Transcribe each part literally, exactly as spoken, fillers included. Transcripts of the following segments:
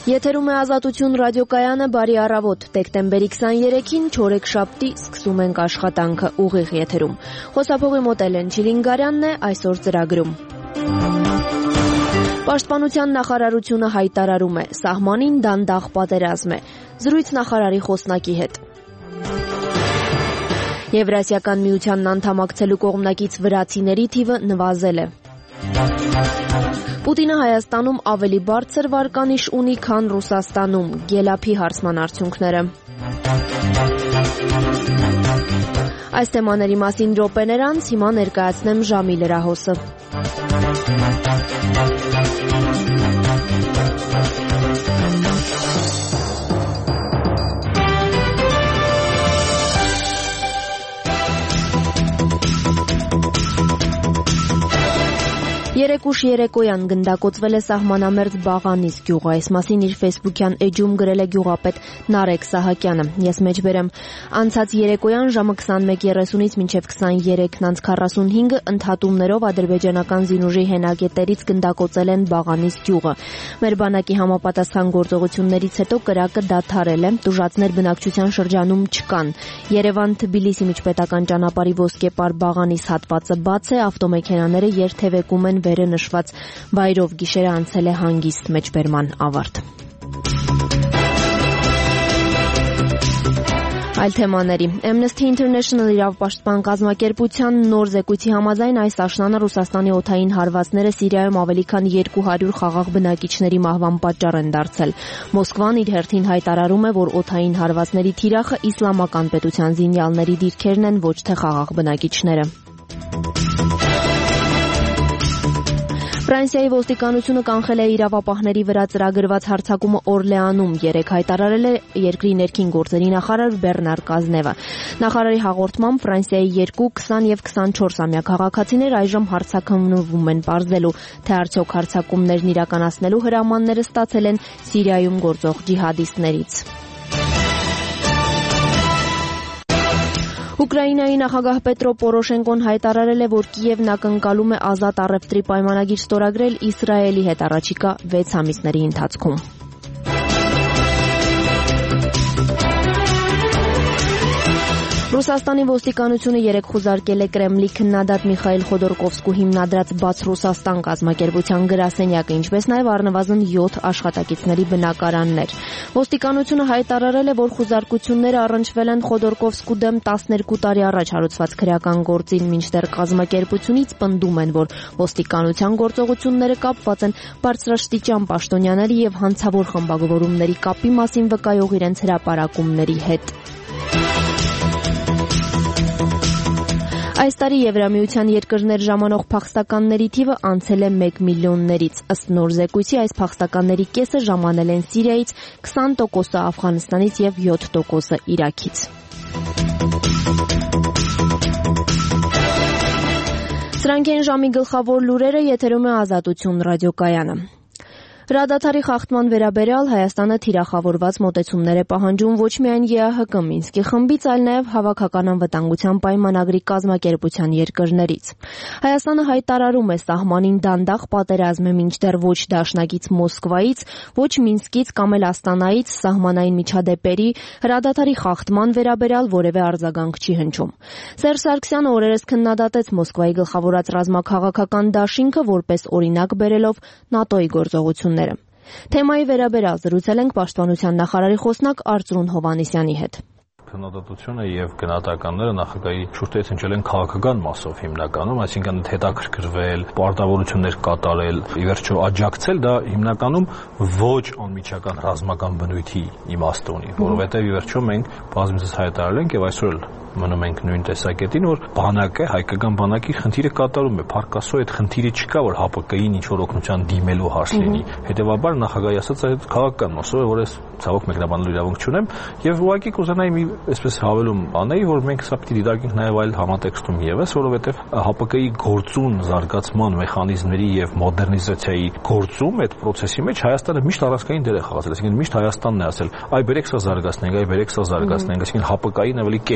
Եթերում է Ազատություն ռադիոկայանը, բարի առավոտ, դեկտեմբերի քսաներեքին չորեքշաբթի սկսում ենք աշխատանքը ուղիղ եթերում։ Խոսափողի մոտ Էլեն Չիլինգարյանն է, այսօր ծրագրում։ Պաշտպանության նախարարությունը հայտարարում է, սահմանին դանդաղ պատերազմ է, զրույց նախարարի խոսնակի հետ։ Եվրասիական միությանն անդամակցելու կողմնակից վրացիների թիվը նվազել է։ Պուտինը Հայաստանում ավելի բարձր վարկանիշ ունի, քան Ռուսաստանում, Գելափի հարցման արդյունքները։ Այս թեմաների մասին րոպեներ անց հիմա ներկայացնեմ ժամի լրահոսը։ Երեկ ուշ երեկոյան գնդակոծվել է սահմանամերձ Բաղանիս գյուղը, այս մասին իր ֆեյսբուքյան էջում գրել է գյուղապետ Նարեկ Սահակյանը։ Ես մեջբերեմ, անցած երեկոյան ժամը քսանմեկ երեսունից մինչև քսաներեքն քառասունհինգը ընդհատումներով ադրբեջանական զինուժի հենակետերից գնդակոծել են Բաղանիս գյուղը։ Մեր բանակի համապատասխան գործողություններից հետո կրակը դադարել է, տուժածներ բնակչության շրջանում չկան։ Երևան-Թբիլիսի միջպետական ճանապարհի ոսկեպար Բաղանիս հատվածը բաց է, ավտոմեքենաները երթևեկում են վերը նշված վայրով, գիշերը անցել է հանգիստ, մեջբերման ավարտ։ Այլ թեմաների։ Amnesty International իրավապաշտպան կազմակերպության նոր զեկույցի համաձայն այս աշնանը Ռուսաստանի օդային հարվածները Սիրիայում ավելի քան երկու հարյուր խաղաղ բնակիչների մահվան պատճառ են դարձել։ Մոսկվան իր հերթին հայտարարում է, որ օդային հարվածների թիրախը իսլամական պետության զինյալների դիրքերն են, ոչ թե խաղաղ բնակիչները։ Ֆրանսիայի ոստիկանությունը կանխել է իրավապահների վրա ծրագրված հարձակումը Օրլեանում, երեկ հայտարարել է երկրի ներքին գործերի նախարար Բեռնար Կազնևը։ Նախարարի հաղորդմամբ Ֆրանսիայի երկու, քսան եւ քսանչորսամյա քաղաքացիներ այժմ հարձակումնվում են, պարզելու, թե արդյոք հարձակումներն իրականացնելու հրամանները ստացել են Սիրիայում գործող ջիհադիստներից։ Ուկրաինայի նախագահ Պետրո Պորոշենկոն հայտարարել է, որ Կիևն ակնկալում է ազատ առևտրի պայմանագիր ստորագրել Իսրայելի հետ առաջիկա վեց ամիսների ընթացքում։ Ռուսաստանի ոստիկանությունը երեկ խուզարկել է Կրեմլի քննադատ Միխայիլ Խոդորկովսկու հիմնադրած Բաց Ռուսաստան կազմակերպության գրասենյակը, ինչպես նաև առնվազն յոթ աշխատակիցների բնակարաններ։ Ոստիկանությունը հայտարարել է, որ խուզարկությունները առնչվել են Խոդորկովսկու դեմ տասներկու տարի առաջ հարուցված քրեական գործին, մինչդեռ կազմակերպությունից պնդում են, որ ոստիկանության գործողությունները կապված են բարձրաստիճան պաշտոնյաների եւ հանցավոր խմբավորումների կապի մասին վկայող իրենց հրապարակումների հետ։ Այս տարի Եվրամիության երկրներ ժամանող փախստականների թիվը անցել է մեկ միլիոններից։ Ըստ նոր զեկույցի այս փախստականների կեսը ժամանել են Սիրիայից, քսան տոկոսը Աֆղանստանից եւ յոթ տոկոսը Իրաքից։ Սրանք են ժամի գլխավոր լուրերը, եթերում է Ազատություն ռադիոկայանը։ Հրադադարի խախտման վերաբերյալ Հայաստանը թիրախավորված մոտեցումներ է պահանջում ոչ միայն ԵԱՀԿ Մինսկի խմբից, այլ նաև Հավաքական անվտանգության պայմանագրի կազմակերպության երկրներից։ Հայաստանը հայտարարում է, սահմանին դանդաղ պատերազմ է, մինչդեռ ոչ դաշնակից Մոսկվայից, ոչ Մինսկից կամ էլ Աստանայից սահմանային միջադեպերի հրադադարի խախտման վերաբերյալ որևէ արձագանք չի հնչում։ Սերժ Սարգսյանը օրերս քննադատեց Մոսկվայի գլխավորած ռազմաքաղաքական դաշինքը, որպես օրինակ բերելով ՆԱՏՕ-ի գործողություն։ Թեմայի վերաբերյալ զրուցել ենք պաշտպանության նախարարի խոսնակ Արծրուն Հովհաննիսյանի հետ։ Քննադատությունը եւ գնահատականները նախագահի շուրջ հնչել են քաղաքական մասով հիմնականում, այսինքն հետաքրքրվել, պարտավորություններ կատարել, ի վերջո աջակցել, դա հիմնականում ոչ անմիջական ռազմական բնույթի իմաստ ունի, որովհետեւ ի վերջո մենք բազմիցս հայտարարել ենք եւ այսօր մնում ենք նույն տեսակետին, որ բանակը, հայկական բանակի խնդիրը կատարում է, փառքասո այդ խնդիրը չկա, որ ՀԱՊԿ-ին ինչ-որ օգնության դիմելու հարց լինի։ Հետևաբար նախագահի ասած այդ քաղաքական մասով է, որ ես ցավոք մեկնաբանելու իրավունք չունեմ, եւ ուղղակի կուզենայի մի այսպես հավելում անեի, որ մենք սա պիտի դիտարկենք նաեւ այլ համատեքստում եւս, որովհետեւ ՀԱՊԿ-ի գործուն զարգացման մեխանիզմների եւ մոդեռնիզացիայի գործում այդ process-ի մեջ Հայաստանը միշտ առանցքային դեր է խաղացել, այսինքն միշտ Հայաստանն է ասել, այ բերեք սա զարգացնենք, այ բերեք սա զարգացնենք, այսինքն ՀԱՊԿ-ին ավելի կենթանի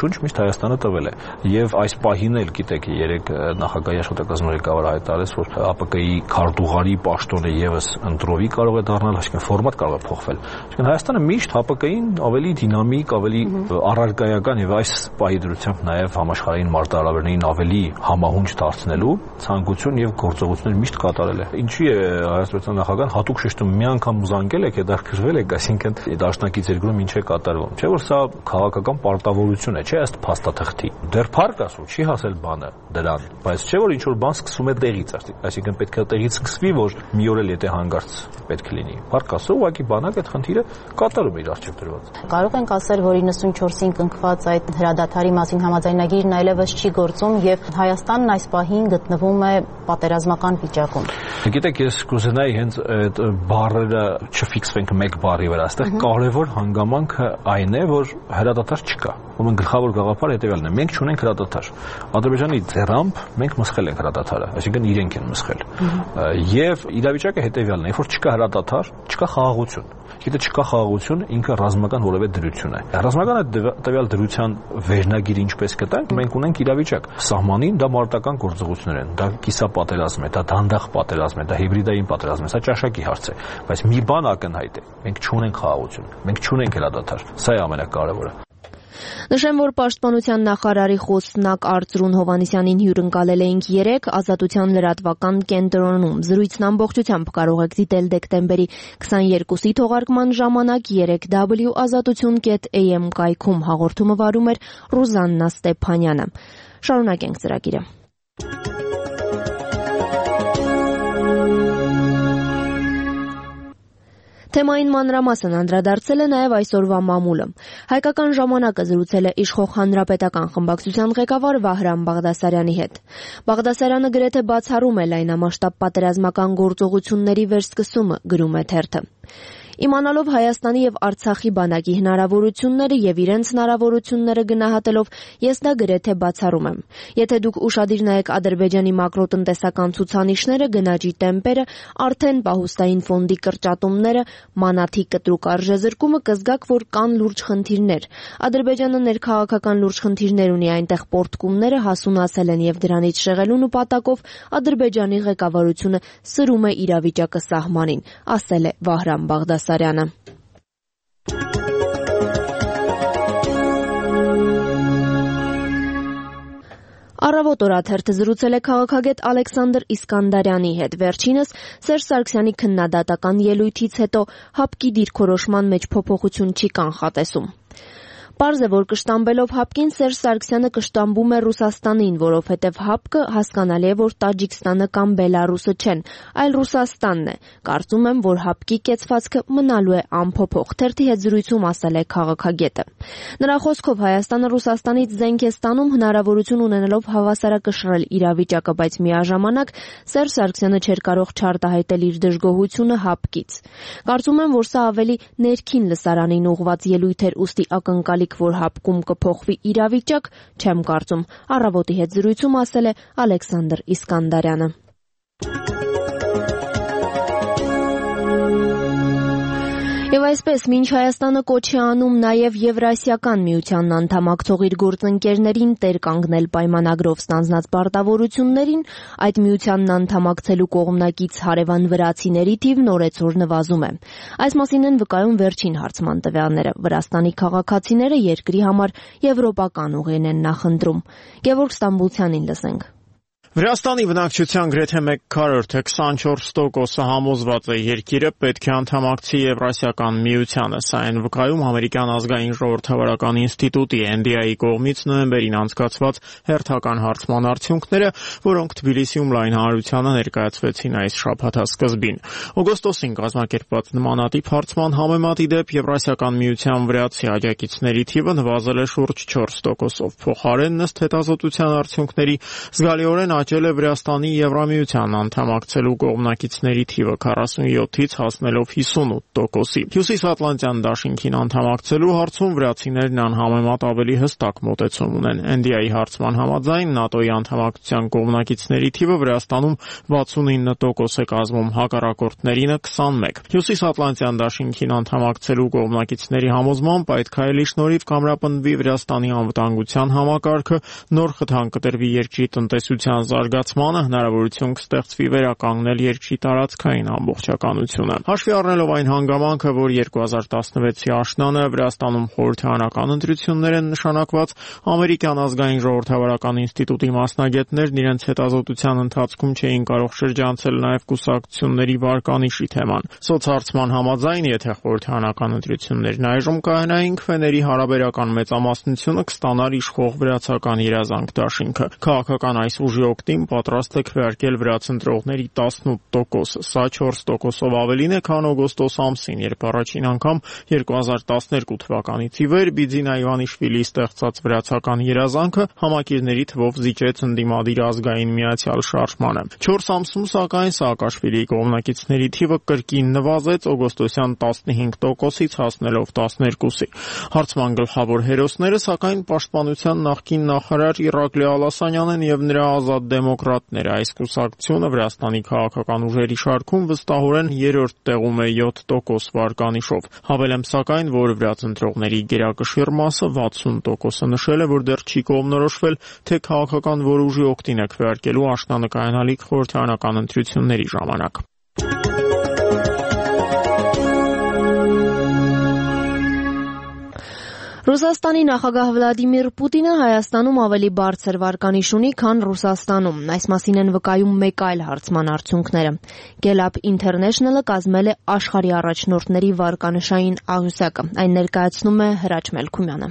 շունչ միշտ Հայաստանը տվել է։ Եվ այս պահին էլ գիտեք, երեք նախագահի աշխատակազմի ղեկավարը հայտարարեց, որ ԱՊԿ-ի քարտուղարի պաշտոնը եւս ընտրովի կարող է դառնալ, այսինքն ֆորմատ կարող է փոխվել։ Այսինքն Հայաստանը միշտ ԱՊԿ-ին ավելի դինամիկ, ավելի առարկայական եւ այս պահի դրությամբ նաեւ համաշխարհային մարտահրավերներին ավելի համահունչ դարձնելու ցանկություն եւ գործողություններ միշտ կատարել է։ Ինչի է Հայաստան նախագահան հատուկ շեշտում մի անգամ զանգել եք, հետաքրքրվել եք, այսինքն դաշնակից երկրում ինչ է կատարվում։ Չէ՞ որ սա քաղաքական պարտավորություն է, չէ՞ ըստ փաստաթղթի։ Դեռ փառք ասում, չի հասել բանը դրան, բայց չէ՞ որ ինչ որ բան սկսում է տեղից, այսինքն պետք է տեղից սկսվի, որ մի օր էլ եթե հանգարց պետք լինի։ Փառք ասում, ուղղակի բանակ այդ խնդիրը կատարում իր արժեք դրված։ Կարող ենք ասել, որ իննսունչորսին կնքված այդ հրադադարի մասին համաձայնագիրն այլևս չի գործում եւ Հայաստանն այս պահին գտնվում է պատերազմական վիճակում։ Գիտեք, ես կուզենայի հենց այդ բառերը չֆիքսվենք մեկ բառի վրա, այստեղ կարևոր հանգամանքը այն է, որ հրադադար չկա։ Ուրեմն գլխավոր գաղափարը հետեւյալն է. մենք չունենք հրադադար։ Ադրբեջանի ձեռամբ մենք մսխել ենք հրադադարը, այսինքն իրենք են մսխել։ Եվ իրավիճակը հետեւյալն է, երբ որ չկա հրադադար, չկա խաղաղություն։ Եթե չկա խաղաղություն, ինքը ռազմական որևէ դրություն է։ Ռազմական այդ տվյալ դրության վերնագիրը ինչպես կտանք, մենք ունենք իրավիճակ։ Սահմանին դա մարտական գործողություններ են, դա կիսապատերազմ է, դա դանդաղ պատերազմ է, դա հիբրիդային պատերազմ է, սա ճաշակի հարց է։ Բայց մի բան ակնհայտ է. մենք չունենք խաղաղություն, մենք չունենք հրադադար։ Սա է ամենակարևորը։ Նշեմ, որ Պաշտպանության նախարարի խոսնակ Արծրուն Հովհաննիսյանին հյուրընկալել էինք երեկ Ազատության լրատվական կենտրոնում։ Զրույցն ամբողջությամբ կարող եք դիտել դեկտեմբերի քսաներկուսի թողարկման ժամանակ երեք w ազատություն կետ a m կայքում հաղորդումը վարում էր Ռուզաննա Ստեփանյանը։ Շարունակենք ծրագիրը։ Թեմային մանրամասն անդրադարձել է նաև այսօրվա մամուլը։ Հայկական ժամանակը զրուցել է իշխող հանրապետական խմբակցության ղեկավար Վահրամ Բաղդասարյանի հետ։ Բաղդասարյանը գրեթե բացառում է լայնամասշտաբ պատերազմական գործողությունների վերսկսումը, գրում է թերթը։ Իմանալով Հայաստանի եւ Արցախի բանակի հնարավորությունները եւ իրենց հնարավորությունները գնահատելով, ես դա գրեթե բացառում եմ։ Եթե դուք ուշադիր նայեք Ադրբեջանի մակրոտնտեսական ցուցանիշները, գնաճի տեմպերը, արդեն պահուստային ֆոնդի կրճատումները, մանաթի կտրուկ արժեզրկումը, կզգաք, որ կան լուրջ խնդիրներ։ Ադրբեջանը ներքաղաքական լուրջ խնդիրներ ունի, այնտեղ պորտկումները հասունացել են եւ դրանից շեղելու նպատակով Ադրբեջանի ղեկավարությունը սրում է իրավիճակը սահմանին, ասել է Վահրամ Բաղդասարյանը։ Սարյանը։ Առավոտ օրաթերթը զրուցել է քաղաքագետ Ալեքսանդր Իսկանդարյանի հետ։ Վերջինս Սերժ Սարգսյանի քննադատական ելույթից հետո ՀԱՊԿ-ի դիրքորոշման մեջ փոփոխություն չի կանխատեսում։ Պարզ է, որ կշտամբելով ՀԱՊԿ-ին Սերժ Սարգսյանը կշտամբում է Ռուսաստանին, որովհետև ՀԱՊԿ հասկանալի է, որ Տաջիկստանը կամ Բելարուսը չեն, այլ Ռուսաստանն է։ Կարծում եմ, որ ՀԱՊԿ-ի կեցվածքը մնալու է անփոփոխ, թերթի հետ զրույցում ասել է քաղաքագետը։ Նրա խոսքով Հայաստանը Ռուսաստանից զենք է ստանում հնարավորություն ունենալով հավասարակշռել իրավիճակը, բայց միաժամանակ Սերժ Սարգսյանը չէր կարող չարտահայտել իր դժգոհությունը ՀԱՊԿ-ից։ Կարծում եմ, որ սա ավելի ներքին լսարանին ուղղված ելույթ էր, ուստի ակնկալի որ ՀԱՊԿ-ում կփոխվի իրավիճակ, չեմ կարծում, առավոտի հետ զրույցում ասել է Ալեքսանդր Իսկանդարյանը։ Եվ այսպես, մինչ Հայաստանը կոչ է անում նաև Եվրասիական միությանն անդամակցող իր գործընկերներին տեր կանգնել պայմանագրով ստանձնած պարտավորություններին, այդ միությանն անդամակցելու կողմնակից հարևան վրացիների թիվն օրեցօր նվազում է։ Այս մասին են վկայում վերջին հարցման տվյալները։ Վրաստանի քաղաքացիները երկրի համար եվրոպական ուղին են նախընտրում։ Գևորգ Ստամբուլցյանին լսենք։ Վրաստանի բնակչության գրեթե մեկ քառորդը քսանչորս տոկոսը համոզված է երկիրը պետք է անդամակցի Եվրասիական միությանը, սա են վկայում Ամերիկյան ազգային ժողովրդավարական ինստիտուտի N D I-ի կողմից նոյեմբերին անցկացված հերթական հարցման արդյունքները, որոնք Թբիլիսիում լայն հանրությանը ներկայացվեցին այս շաբաթասկզբին։ Օգոստոսին կազմակերպված նմանատիպ հարցման համեմատ ի դեպ Եվրասիական միության վրացի աջակիցների թիվը նվազել է շուրջ չորս տոկոսով։ Փոխարենն ըստ հետազոտության արդյունքների զգալիորեն աճել է Վրաստանի Եվրամիության անդամակցելու կողմնակիցների թիվը քառասունյոթից հասնելով հիսունութ տոկոսի։ Հյուսիսատլանտյան դաշինքին անդամակցելու հարցում վրացիներն անհամեմատ ավելի հստակ մոտեցում ունեն։ Էն դի էի հարցման համաձայն ՆԱՏՕ-ի անդամակցության կողմնակիցների թիվը Վրաստանում վաթսունինը տոկոս է կազմում, հակառակորդներինը քսանմեկ։ Հյուսիսատլանտյան դաշինքին անդամակցելու կողմնակիցների համոզմամբ այդ քայլի շնորհիվ կամրապնդվի Վրաստանի անվտանգության համակարգը, նոր խթան կտրվի երկրի տնտեսության զարգացմանը, հնարավորություն կստեղծվի վերականգնել երկրի տարածքային ամբողջականությունը։ Հաշվի առնելով այն հանգամանքը, որ երկու հազար տասնվեցի աշնանը Վրաստանում խորհրդարանական ընտրություններ են նշանակված, ամերիկյան ազգային ժողովրդավարական ինստիտուտի մասնագետներն իրենց հետազոտության ընթացքում չէին կարող շրջանցել նաև կուսակցությունների վարկանիշի թեման։ Սոցհարցման համաձայն, եթե խորհրդարանական ընտրություններն այժմ կայանային, քվեների հարաբերական մեծամասնությունը կստանար իշխող վրացական երազանք դաշինքը։ Քաղաքական այս ուժի օգտին պատրաստ է քվեարկել վրացընտրողների տասնութ տոկոսը։ Սա չորս տոկոսով ավելին է, քան օգոստոս ամսին, երբ առաջին անգամ երկու հազար տասներկու թվականից ի վեր Բիձինա Իվանիշվիլիի ստեղծած վրացական երազանքը համակիրների թվով զիջեց ընդդիմադիր ազգային միացյալ շարժմանը։ չորս ամսում, սակայն, Սաակաշվիլիի կողմնակիցների թիվը կրկին նվազեց օգոստոսյան տասնհինգ տոկոսից հասնելով տասներկուսի։ Հարցման գլխավոր հերոսները, սակայն, պաշտպանության նախկին նախարար Իրակլի Ալասանյանն եւ նրա ազատ դեմոկրատները։ Այս կուսակցությունը Վրաստանի քաղաքական ուժերի շարքում վստահորեն երրորդ տեղում է յոթ տոկոս վարկանիշով։ Հավելեմ սակայն, որ վրացընտրողների գերակշիռ մասը վաթսուն տոկոսը նշել է, որ դեռ չի կողմնորոշվել, թե քաղաքական որ ուժի օգտին է քվեարկելու աշնանկայանալիք խորհրդարանական ընտրությունների ժամանակ։ Ռուսաստանի նախագահ Վլադիմիր Պուտինը Հայաստանում ավելի բարձր վարկանիշ ունի, քան Ռուսաստանում։ Այս մասին են վկայում մեկ այլ հարցման արդյունքները։ Gallup International-ը կազմել է աշխարհի առաջնորդների վարկանիշային աղյուսակը։ Այն ներկայացնում է Հրաչ Մելքումյանը։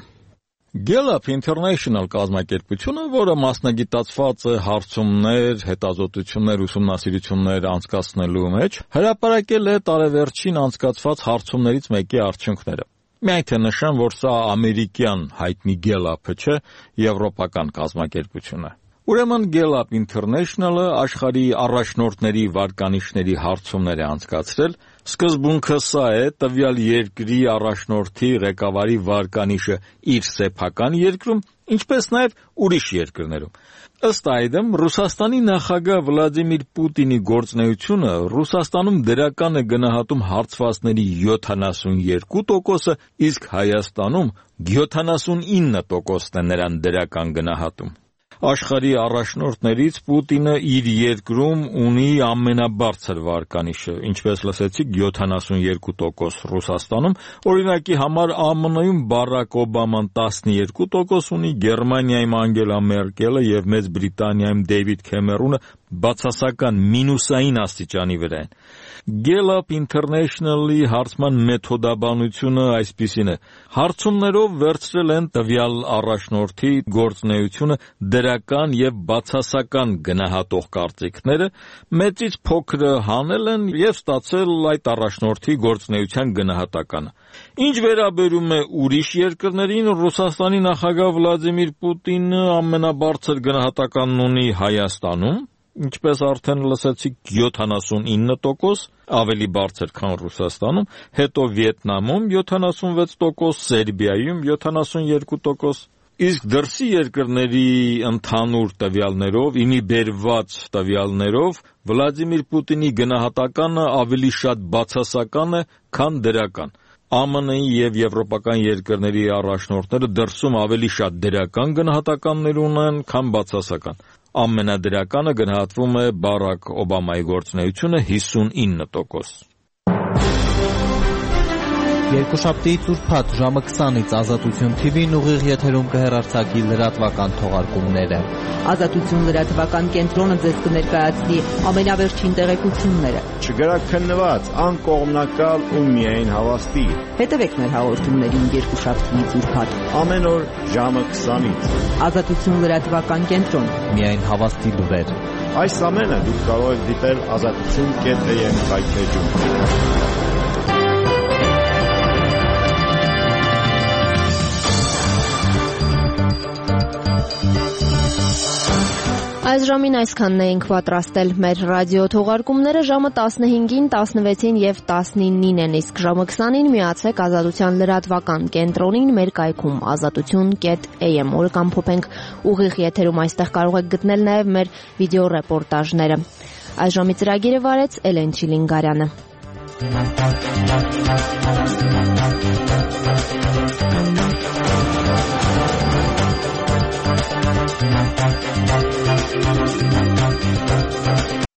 Gallup International կազմակերպությունը, որը մասնագիտացված է հարցումներ, հետազոտություններ, ուսումնասիրություններ անցկացնելու մեջ, հրապարակել է տարեվերջին անցկացված հարցումներից մեկի արդյունքները։ Միայն թե նշեմ, որ սա ամերիկյան հայտնի Gallup-ը չէ, եվրոպական կազմակերպություն է։ Ուրեմն Gallup International-ը աշխարհի առաջնորդների վարկանիշների հարցումներ է անցկացրել։ Սկզբունքը սա է, տվյալ երկրի առաջնորդի ղեկավարի վարկանիշը իր սեփական երկրում, ինչպես նաև ուրիշ երկրներում։ Ըստ այդմ, Ռուսաստանի նախագահ Վլադիմիր Պուտինի գործունեությունը Ռուսաստանում դրական է գնահատում հարցվածների յոթանասունյոթ տոկոսը, իսկ Հայաստանում յոթանասունինը տոկոսն է նրան դրական գնահատում։ Աշխարհի առաջնորդներից Պուտինը իր երկրում ունի ամենաբարձր վարկանիշը, ինչպես լսեցիք, յոթանասունյոթ տոկոս Ռուսաստանում, օրինակի համար Է Մը Ն-ում Բարակ Օբաման տասնյոթ տոկոս ունի, Գերմանիայում Անգելա Մերկելը եւ Մեծ Բրիտանիայում Դեյվիդ Քեմերոնը բացասական մինուսային աստիճանի վրա են։ Gallup International-ի հարցման մեթոդաբանությունը այսպիսին է. հարցումներով վերցրել են տվյալ առաջնորդի գործունեությունը դրական եւ բացասական գնահատող կարծիքները, մեծից փոքրը հանել են եւ ստացել այդ առաջնորդի գործունեության գնահատականը։ Ինչ վերաբերում է ուրիշ երկրներին, Ռուսաստանի նախագահ Վլադիմիր Պուտինը ամենաբարձր գնահատականն ունի Հայաստանում, ինչպես արդեն լսեցիք, յոթանասունինը տոկոս, ավելի բարձր, քան Ռուսաստանում, հետո Վիետնամում յոթանասունվեց տոկոս, Սերբիայում յոթանասունյոթ տոկոս, իսկ դրսի երկրների ընդհանուր տվյալներով, իմի բերված տվյալներով, Վլադիմիր Պուտինի գնահատականը ավելի շատ բացասական է, քան դրական։ Է Մը Ն-ի եւ եվրոպական երկրների առաջնորդները դրսում ավելի շատ դրական գնահատականներ ունեն, քան բացասական։ Ամենադրականը գնահատվում է Բարակ Օբամայի գործունեությունը հիսունինը տոկոս։ Երկուշաբթի ծուրփաթ ժամը քսանից Ազատություն Թի Վին ուղիղ եթերում կհեռարձակի լրատվական թողարկումները։ Ազատություն լրատվական կենտրոնը ձեզ կներկայացնի ամենավերջին տեղեկությունները։ Չգրաքննված, անկողմնակալ ու միայն հավաստի։ Հետևեք մեր հաղորդումներին երկուշաբթի ծուրփաթ ամեն օր ժամը քսանից։ Ազատություն լրատվական կենտրոն։ Միայն հավաստի լուրեր։ Այս ամենը դուք կարող եք դիտել ազատություն կետ է եմ հայտնեջում։ Այս ժամին այսքանն էինք պատրաստել։ Մեր ռադիո թողարկումները ժամը տասնհինգին, տասնվեցին եւ տասնինին են, իսկ ժամը քսանին միացեք Ազատության լրատվական կենտրոնին մեր կայքում ազատություն կետ a m։ Օրը կամփոփենք ուղիղ եթերում, այստեղ կարող եք գտնել նաեւ մեր վիդեոռեպորտաժները։ Այս ժամի ծրագիրը վարեց Էլեն Չիլինգարյանը։ Thank you.